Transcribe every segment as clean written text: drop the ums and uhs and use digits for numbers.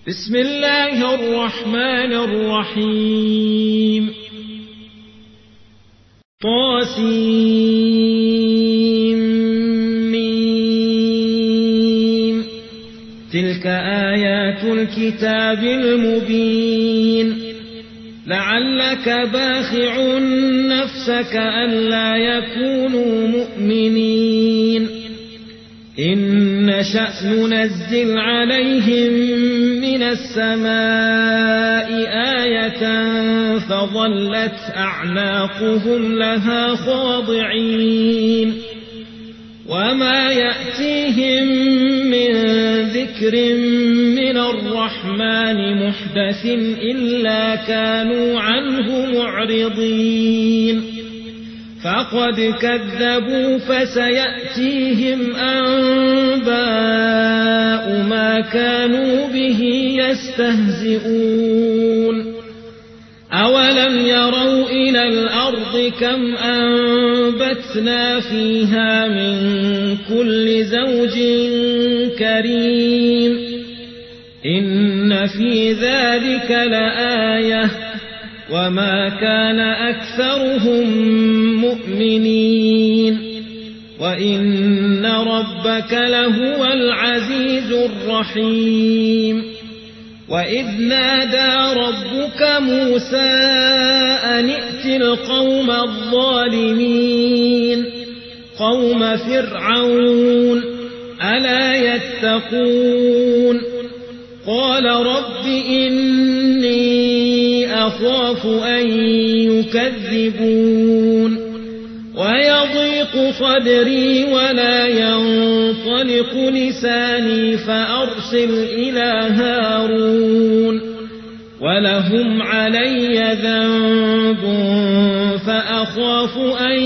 بسم الله الرحمن الرحيم طاسيم تلك آيات الكتاب المبين لعلك باخع نفسك ألا يكونوا مؤمنين إن نشأ ننزل عليهم من السماء آية فظلت أعناقهم لها خاضعين وما يأتيهم من ذكر من الرحمن محدث إلا كانوا عنه معرضين فقد كذبوا فسيأتيهم أنباء ما كانوا به يستهزئون أولم يروا إلى الأرض كم أنبتنا فيها من كل زوج كريم إن في ذلك لآية وما كان أكثرهم مؤمنين وإن ربك لهو العزيز الرحيم وإذ نادى ربك موسى أن ائت القوم الظالمين قوم فرعون ألا يتقون قال رب إني أخاف أن يكذبون ويضيق صدري ولا ينطلق لساني فأرسل إلى هارون ولهم علي ذنب فأخاف أن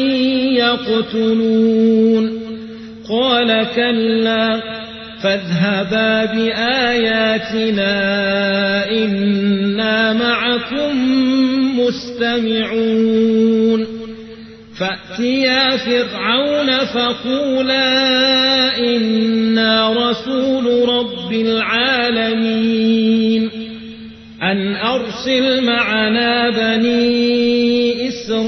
يقتلون قال كلا فاذهبا بآياتنا إنا معكم مستمعون فأتيا فرعون فقولا إنا رسول رب العالمين أن أرسل معنا بني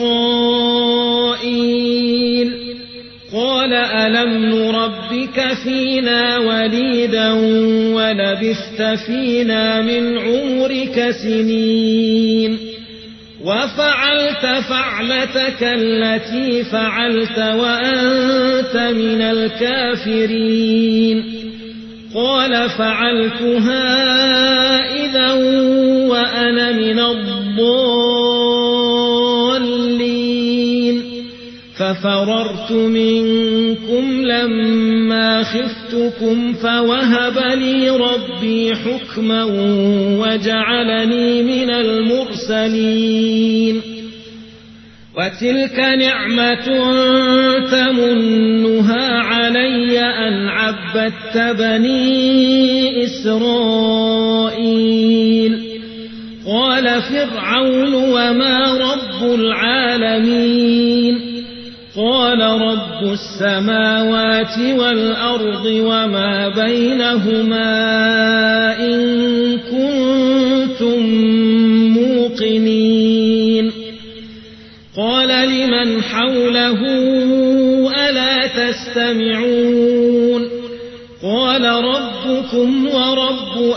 إسرائيل قال ألم نربك فينا وليدا ولبثت فينا من عمرك سنين وفعلت فعلتك التي فعلت وأنت من الكافرين قال فعلتها إذا وأنا من الضالين ففررت منكم لما خفتكم فوهب لي ربي حكما وجعلني من المرسلين وتلك نعمة تمنها علي أن عبدت بني إسرائيل قال فرعون وما رب العالمين قال رب السماوات والأرض وما بينهما إن كنتم موقنين قال لمن حوله ألا تستمعون قال ربكم ورب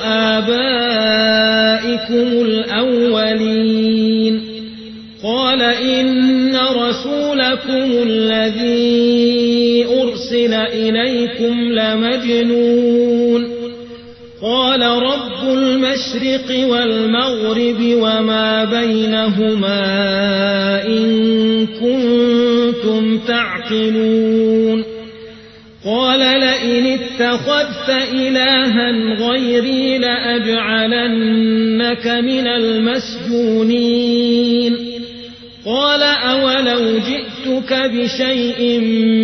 آبائكم الأولين قال إن رسولكم الذي أرسل إليكم لمجنون قال رب المشرق والمغرب وما بينهما إن كنتم تعقلون قال لئن اتخذت إلها غيري لأجعلنك من المسجونين قال أولو جئتك بشيء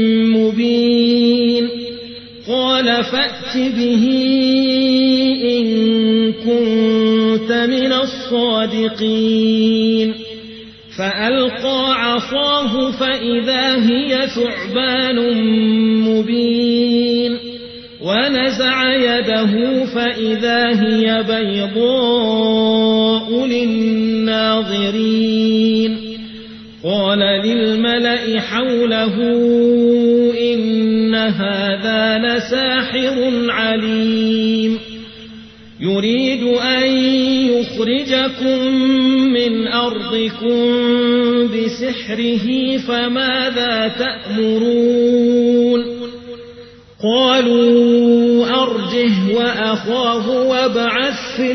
مبين قال فأت به إن كنت من الصادقين فألقى عصاه فإذا هي ثعبان مبين ونزع يده يده فإذا هي بيضاء للناظرين قال للملأ حوله إن هذا لساحر عليم يريد أن يخرجكم من أرضكم بسحره فماذا تأمرون قالوا أرجه وأخاه وابعث في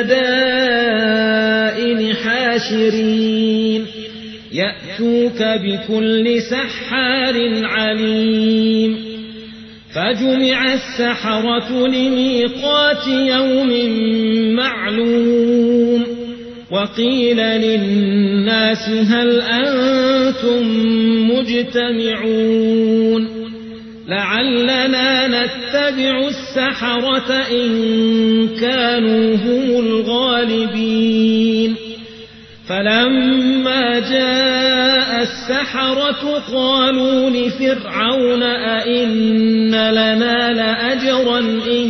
المدائن حاشرين يأتوك بكل سحار عليم فجمع السحرة لميقات يوم معلوم وقيل للناس هل أنتم مجتمعون لعلنا نتبع السحرة إن كانوا هم الغالبين فلما جاء السحرة قالوا لفرعون أئن لنا لأجرا إن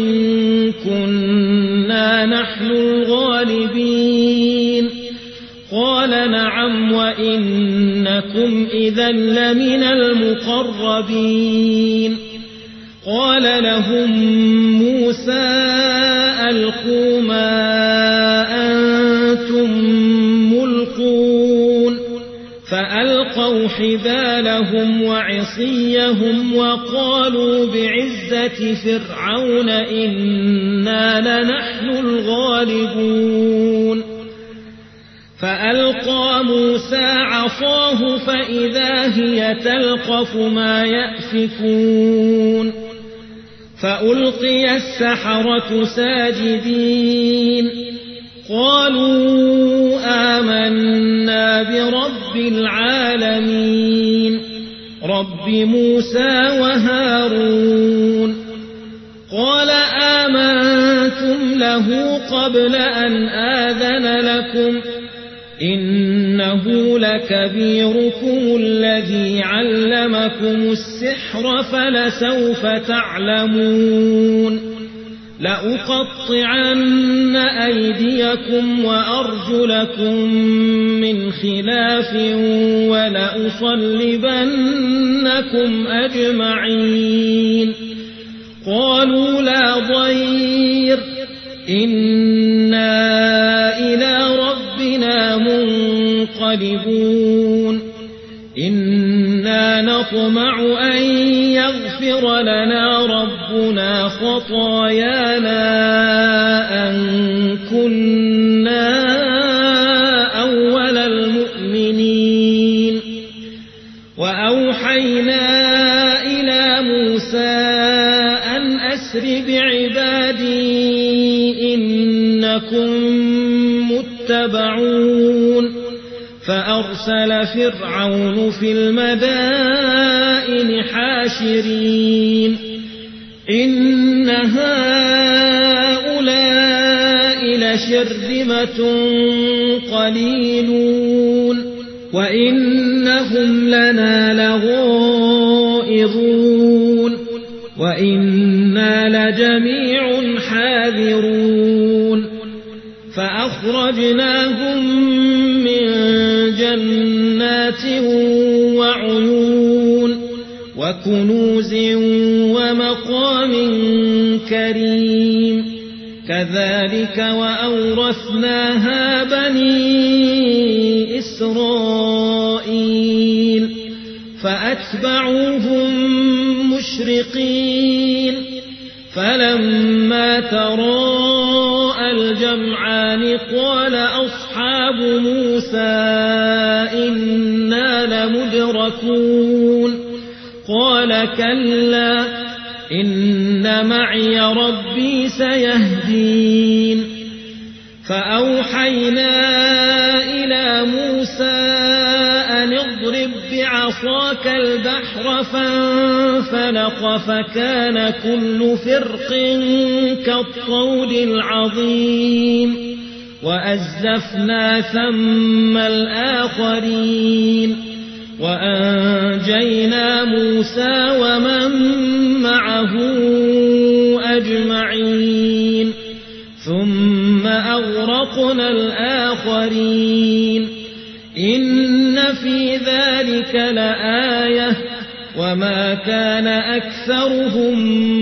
كنا نحن الغالبين قال نعم وإنكم إذا لمن المقربين قال لهم موسى ألقوا ما أنتم ملقون فألقوا حبالهم وعصيهم وقالوا بعزة فرعون إنا لنحن الغالبون فألقى موسى عصاه فإذا هي تلقف ما يأفكون فألقي السحرة ساجدين قالوا آمنا برب العالمين رب موسى وهارون قال آمنتم له قبل أن آذن لكم إنه لكبيركم الذي علمكم السحر فلسوف تعلمون لأقطعن أيديكم وأرجلكم من خلاف ولأصلبنكم أجمعين قالوا لا ضير إنا إلى ربنا منقلبون إنا نطمع أن يغفر لنا ربنا خطايانا أن كنا أول المؤمنين وأوحينا إلى موسى أن أسر بعبادي إنكم متبعون فأرسل فرعون في المدائن حاشرين إن هؤلاء لشرذمة قليلون وإنهم لنا لغائظون وإنا لجميع حاذرون فأخرجناهم من جنات وعيون وكنوز ومقام كريم كذلك وأورثناها بني إسرائيل فأتبعوهم مشرقين فلما تراءى الجمعان قال أصحاب موسى إنا لمدركون قال كلا إن معي ربي سيهدين فأوحينا إلى موسى أن اضرب بعصاك البحر فانفلق فكان كل فرق كالطود العظيم وأزلفنا ثم الآخرين وأنجينا موسى ومن معه أجمعين ثم أغرقنا الآخرين إن في ذلك لآية وما كان أكثرهم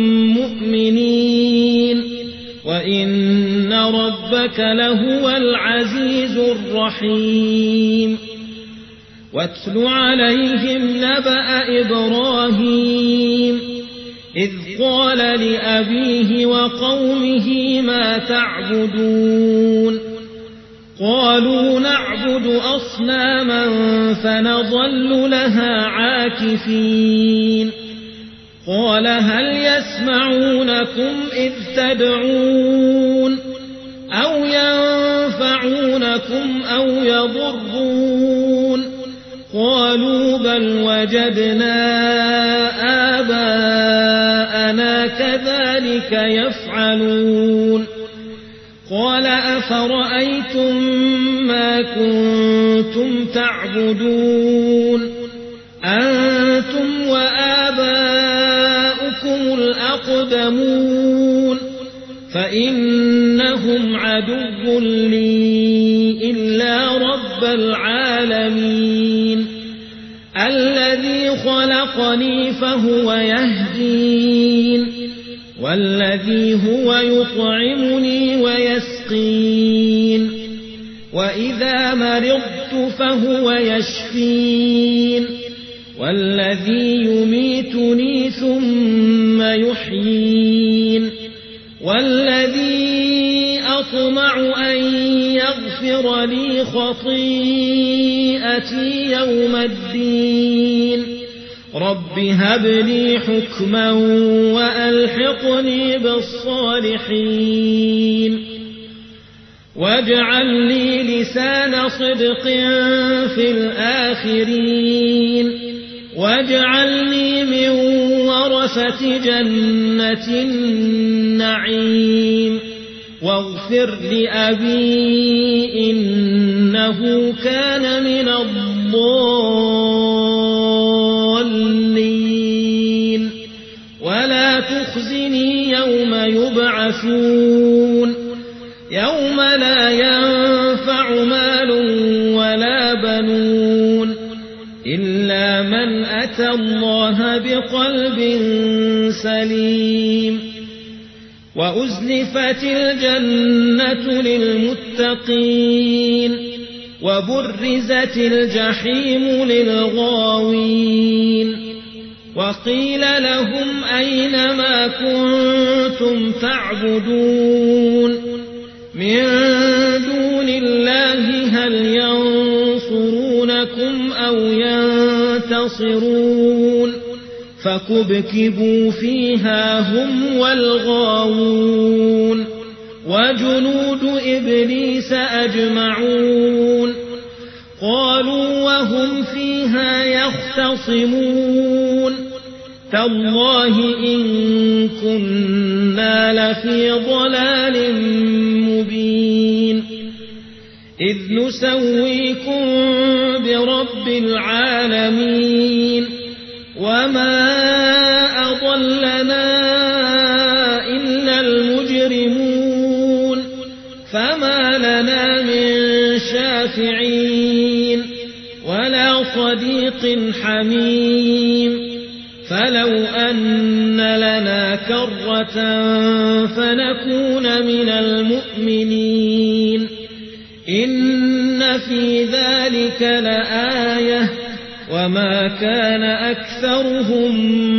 مؤمنين وإن ربك لهو العزيز الرحيم واتل عليهم نبأ إبراهيم إذ قال لأبيه وقومه ما تعبدون قالوا نعبد أصناما فنظل لها عاكفين قال هل يسمعونكم إذ تدعون أو ينفعونكم أو يضرون قالوا بل وجدنا آباءنا كذلك يفعلون قال أفرأيتم ما كنتم تعبدون أنتم وآباؤكم الأقدمون فإنهم عدو لي إلا رب العالمين الذي خلقني فهو يهدين والذي هو يطعمني ويسقين وإذا مرضت فهو يشفين والذي يميتني ثم يحيين والذي أطمع أن يغفر لي خطيئتي يوم الدين رب هب لي حكما وألحقني بالصالحين واجعل لي لسان صدق في الآخرين واجعلني من ورثة جنة النعيم واغفر لأبي إنه كان من الضالين ولا تخزني يوم يبعثون يوم لا ينفع مال ولا بنون إلا من أتى الله بقلب سليم وأزلفت الجنة للمتقين وبرزت الجحيم للغاوين وقيل لهم أين ما كنتم تعبدون من دون الله هل ينصرونكم أو ينتصرون فكبكبوا فيها هم والغاوون وجنود إبليس أجمعون قالوا وهم فيها يختصمون تالله إن كنا لفي ضلال مبين إذ نسويكم برب العالمين وما أضلنا إلا المجرمون فما لنا من شافعين ولا صديق حميم فلو أن لنا كرة فنكون من المؤمنين إن في ذلك لآية وما كان أكثرهم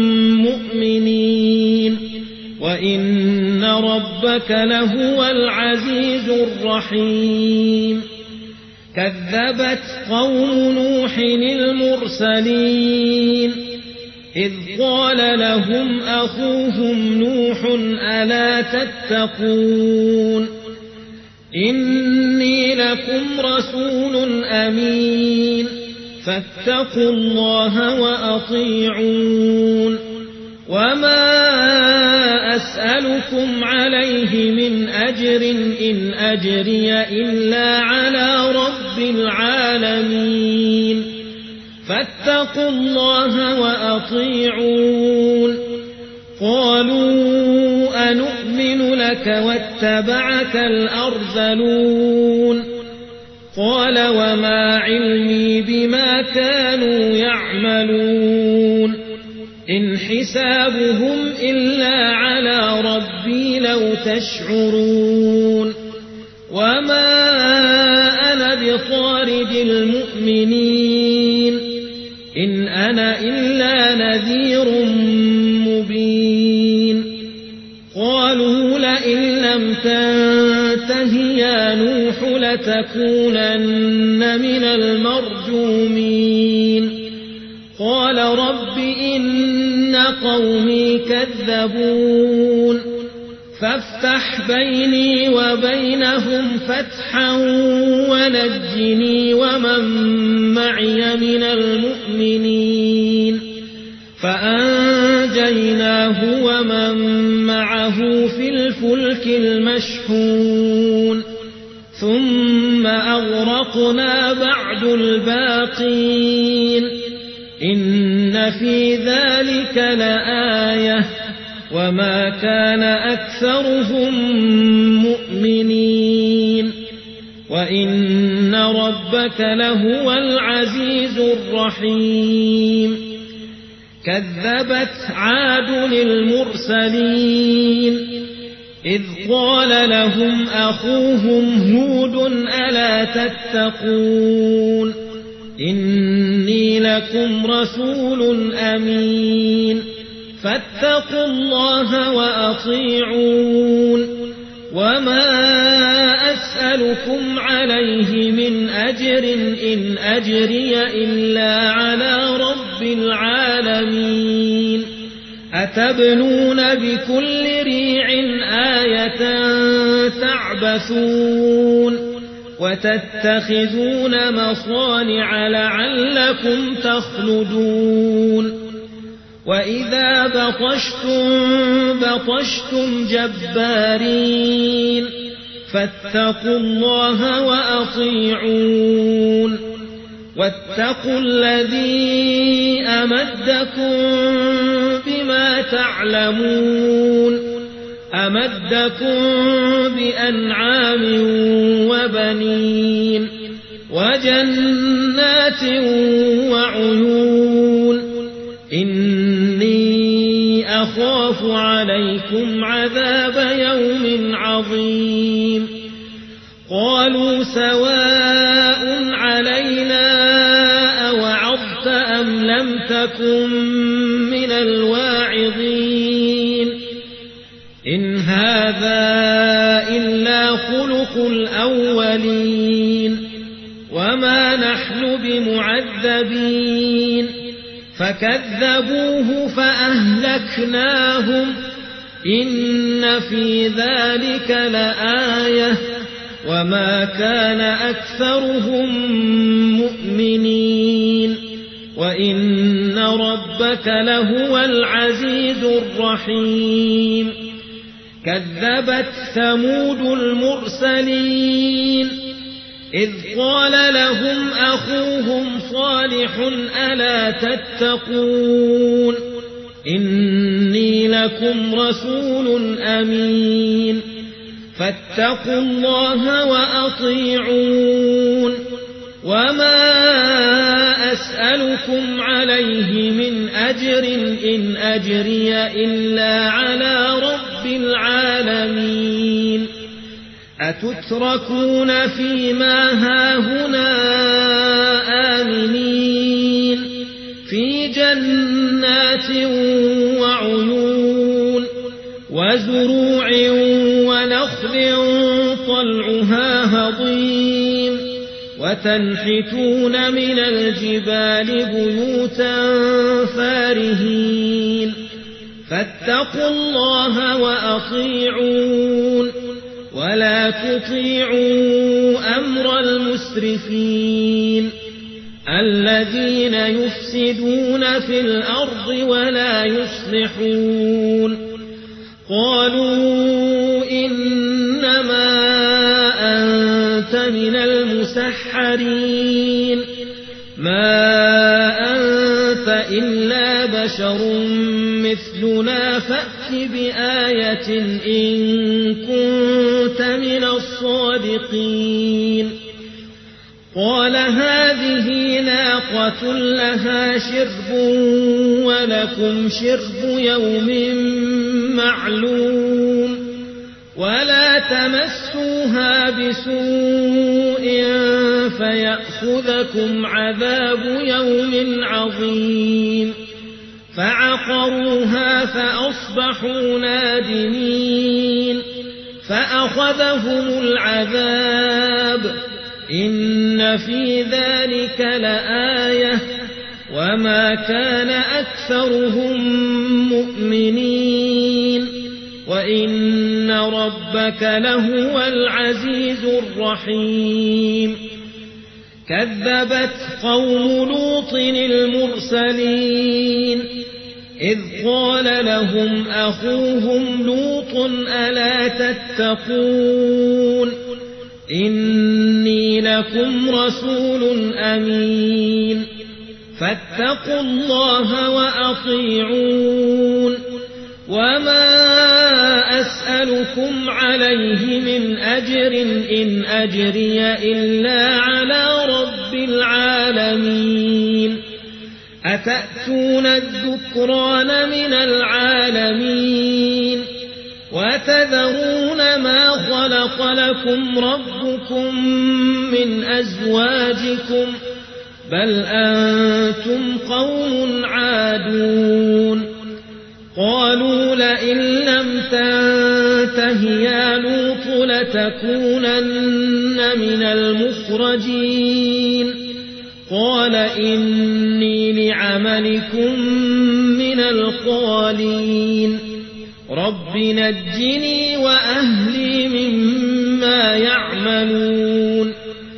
مؤمنين وإن ربك لهو العزيز الرحيم كذبت قوم نوح المرسلين إذ قال لهم أخوهم نوح ألا تتقون إني لكم رسول أمين فاتقوا الله وأطيعون وما أسألكم عليه من أجر إن أجري إلا على رب العالمين فاتقوا الله وأطيعون قالوا أنؤمن لك واتبعك الأرذلون قال وما علمي بما كانوا يعملون إن حسابهم إلا على ربي لو تشعرون وما أنا بطارد المؤمنين إن أنا إلا نذير مبين قالوا لئن لم تنته يا نوح لتكونن من المرجومين قال رب إن قومي كذبون فافتح بيني وبينهم فتحا ونجني ومن معي من المؤمنين فأنجيناه ومن معه في الفلك المشحون ثم أغرقنا بعد الباقين إن في ذلك لآية وما كان أكثرهم مؤمنين وإن ربك لهو العزيز الرحيم كذبت عاد المرسلين إذ قال لهم أخوهم هود ألا تتقون إني لكم رسول أمين فاتقوا الله وأطيعون وما أسألكم عليه من أجر إن أجري إلا على رب العالمين أتبنون بكل ريع آية تعبثون وتتخذون مصانع لعلكم تخلدون وإذا بطشتم جبارين فاتقوا الله وأطيعون واتقوا الذي أمدكم بما تعلمون أمدكم بأنعام وبنين وجنات وعيون إني أخاف عليكم عذاب يوم عظيم قالوا سواء علينا أوعظت أم لم تكن من الواعظين إن هذا إلا خلق الأولين وما نحن بمعذبين فكذبوه فأهلكناهم إن في ذلك لآية وما كان أكثرهم مؤمنين وإن ربك لهو العزيز الرحيم كذبت ثمود المرسلين إذ قال لهم أخوهم صالح ألا تتقون إني لكم رسول أمين فاتقوا الله وأطيعون وما أسألكم عليه من أجر إن أجري إلا على رب العالمين أتتركون فيما هاهنا آمنين في جنات وعيون وزروع ونخل طلعها هضيم وتنحتون من الجبال بيوتا فارهين فاتقوا الله وأطيعون ولا تطيعوا أمر المسرفين الذين يفسدون في الأرض ولا يصلحون قالوا إنما أنت من المسحرين ما أنت إلا بشر مثلنا فأت فأت بآية إن كنت من الصادقين قال هذه ناقة لها شرب ولكم شرب يوم معلوم ولا تمسوها بسوء فيأخذكم عذاب يوم عظيم فعقروها فأصبحوا نادمين فأخذهم العذاب إن في ذلك لآية وما كان أكثرهم مؤمنين وإن ربك لهو العزيز الرحيم كذبت قوم لوط المرسلين إذ قال لهم أخوهم لوط ألا تتقون إني لكم رسول أمين فاتقوا الله وأطيعون وما أسألكم عليه من أجر إن أجري إلا على رب العالمين أتأتون الذكران من العالمين وتذرون ما خلق لكم ربكم من أزواجكم بل أنتم قوم عادون قالوا لئن لم تنته يا لوط لتكونن من المخرجين قال إني لعملكم من القالين رب نجني وأهلي مما يعملون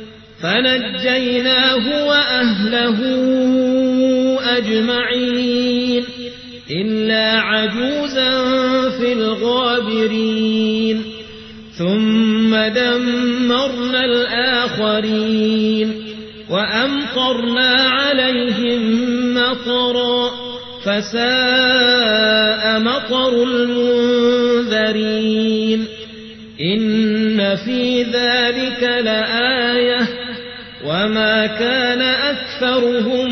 فنجيناه وأهله أجمعين إلا عجوزا في الغابرين ثم دمرنا الآخرين وأمطرنا عليهم مطرا فساء مطر المنذرين إن في ذلك لآية وما كان أكثرهم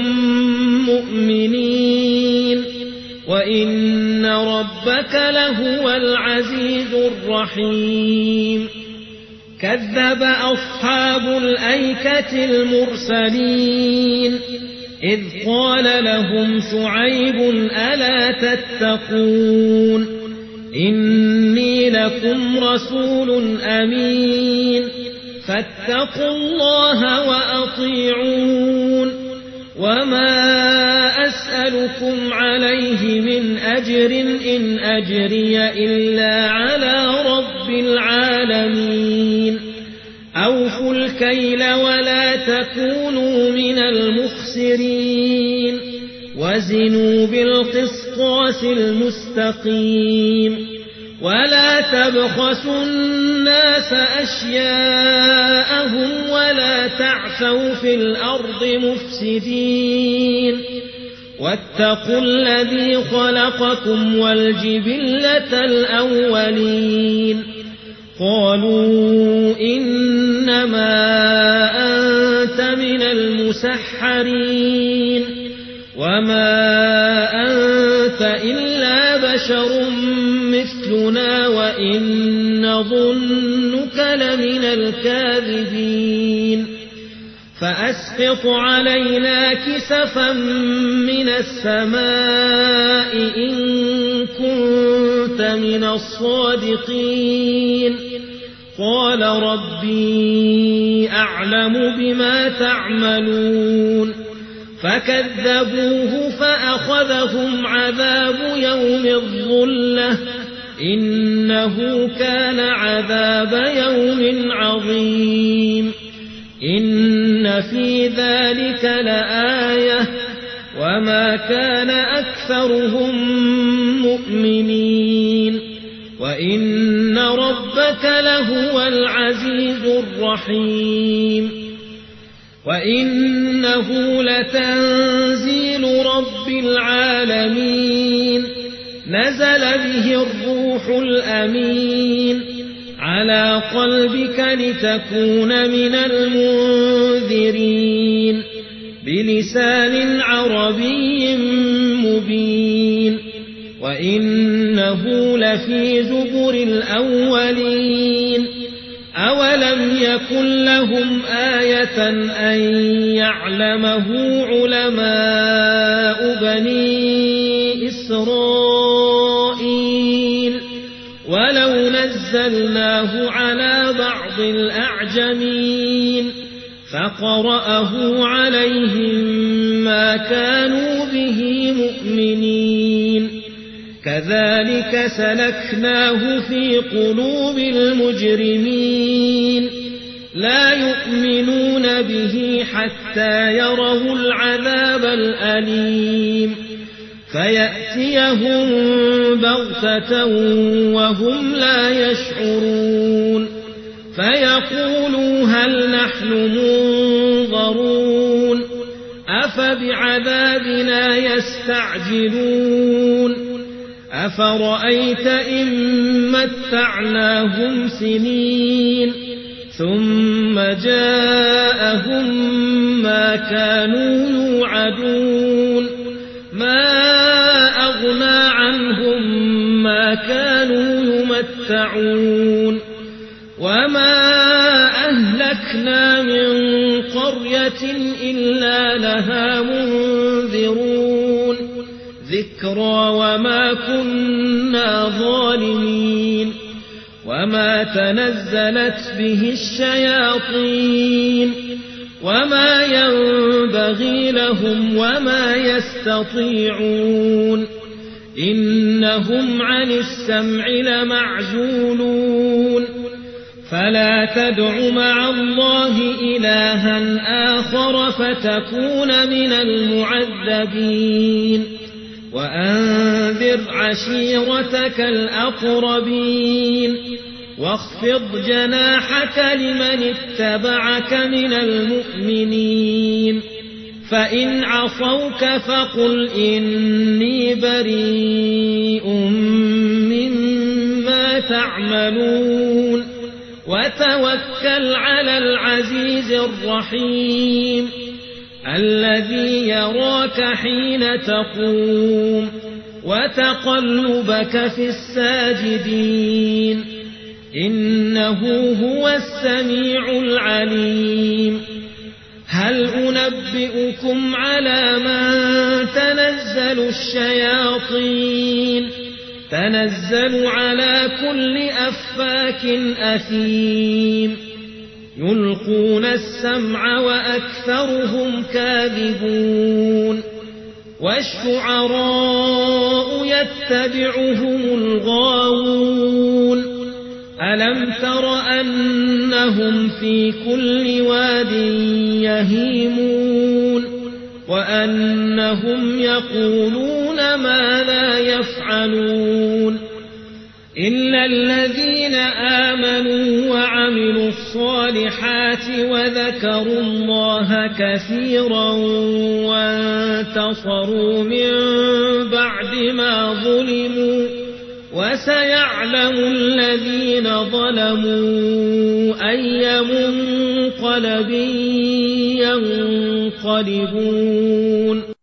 مؤمنين وإن ربك لهو العزيز الرحيم كذب أصحاب الأيكة المرسلين إذ قال لهم شعيب ألا تتقون إني لكم رسول أمين فاتقوا الله وأطيعون وما أسألكم عليه من أجر إن أجري إلا على رب العالمين أوفوا الكيل ولا تكونوا من المخسرين وزنوا بالقسطاس المستقيم ولا تبخسوا الناس أشياءهم ولا تعثوا في الأرض مفسدين واتقوا الذي خلقكم والجبلة الأولين قالوا إنما أنت من المسحرين وما أنت إلا بشر مثلنا وإن نظنك لمن الكاذبين فأسقط علينا كسفا من السماء إن كنت من الصادقين قال ربي أعلم بما تعملون فكذبوه فأخذهم عذاب يوم الظلة إنه كان عذاب يوم عظيم إن في ذلك لآية وما كان أكثرهم مؤمنين وإن ربك لهو العزيز الرحيم وإنه لتنزيل رب العالمين نزل به الروح الأمين على قلبك لتكون من المنذرين بلسان عربي مبين وإنه لفي زبر الأولين أولم يكن لهم آية أن يعلمه علماء بني إسرائيل ولو نزلناه على بعض الأعجمين فقرأه عليهم ما كانوا به مؤمنين كذلك سلكناه في قلوب المجرمين لا يؤمنون به حتى يروا العذاب الأليم فيأتيهم بغتة وهم لا يشعرون فيقولوا هل نحن منظرون أفبعذابنا يستعجلون أفرأيت إن متعناهم سنين ثم جاءهم ما كانوا يوعدون ما أغنى عنهم ما كانوا يمتعون وما أهلكنا من قرية إلا لها منذرون ذكرى وما كنا ظالمين وما تنزلت به الشياطين وما ينبغي لهم وما يستطيعون إنهم عن السمع لمعزولون فلا تدع مع الله إلها آخر فتكون من المعذبين وأنذر عشيرتك الأقربين واخفض جناحك لمن اتبعك من المؤمنين فإن عصوك فقل إني بريء مما تعملون وتوكل على العزيز الرحيم الذي يراك حين تقوم وتقلبك في الساجدين إنه هو السميع العليم هل أنبئكم على من تنزل الشياطين تنزل على كل أفاك أثيم يلقون السمع وأكثرهم كاذبون والشعراء يتبعهم الغاوون ألم تر أنهم في كل واد يهيمون وأنهم يقولون ما لا يفعلون إلا الذين آمنوا وعملوا الصالحات وذكروا الله كثيرا وانتصروا من بعد ما ظلموا وسيعلم الذين ظلموا أي منقلب ينقلبون